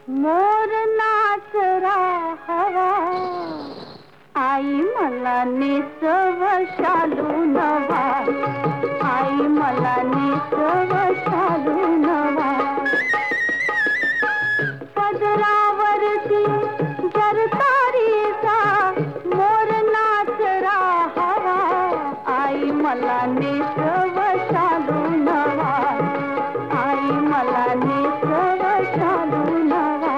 मोर नाच राहावा, आई मला नेसव शालू नवा, आई मला नेसव शालू नवा. पदरावरती जरतारीचा मोर नाच राहावा, आई मला नेसव शालू नवा, आई मला नेसव शालू नवा.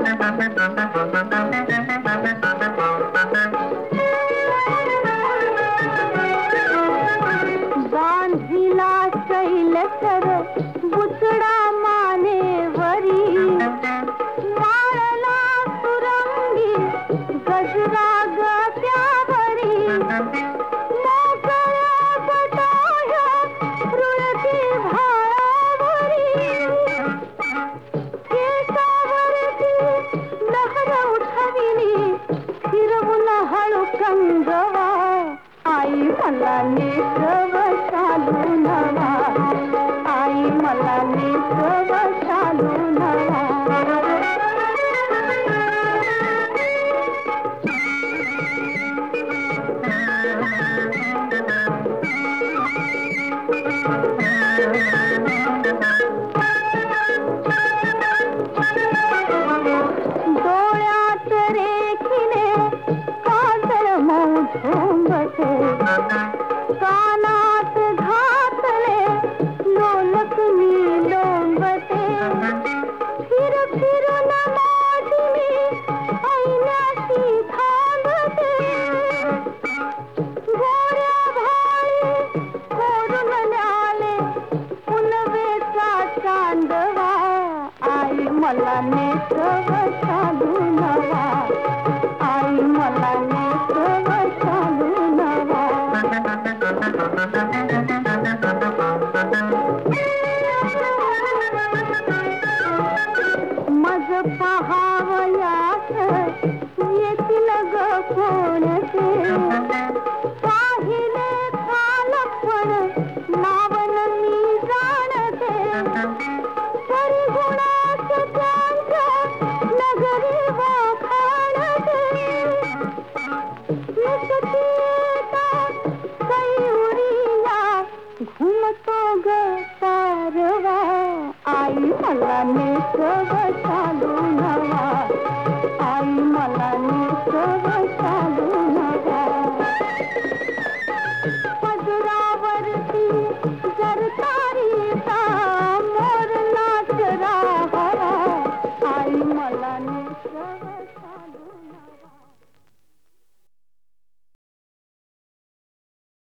गांधीला शैलसर बुचडा मानेवरी, माळला सुरंगी गजरा गत्यावरी, मोकळ्या बटाया रुळती भाळावरी, केसावरती लहर उठविली फिरवून हळू कंगवा, आई मला नेसव शालू नवा, आई मला नेसव शालू नवा. डोळ्यात रेखिले काजळ मऊ झोंबते, कानात घातले लोलकनी लोंबते, फिर फिरून माझी मी ऐण्याशी थांबते, गोऱ्या भाई कोरून न्याले पुनवेचा चांदवा, आई मला नेसव शालू नवा, आई मला नेसव शालू नवा. मज पहावयास येतील ग कोणते, पाहिले कालपण नावन मी जाणते, तरी गुणास त्यांच्या नगरी वाखाणते, नुसती येतात कैउरिया घुमतो ग तारवा, आई मला नेसव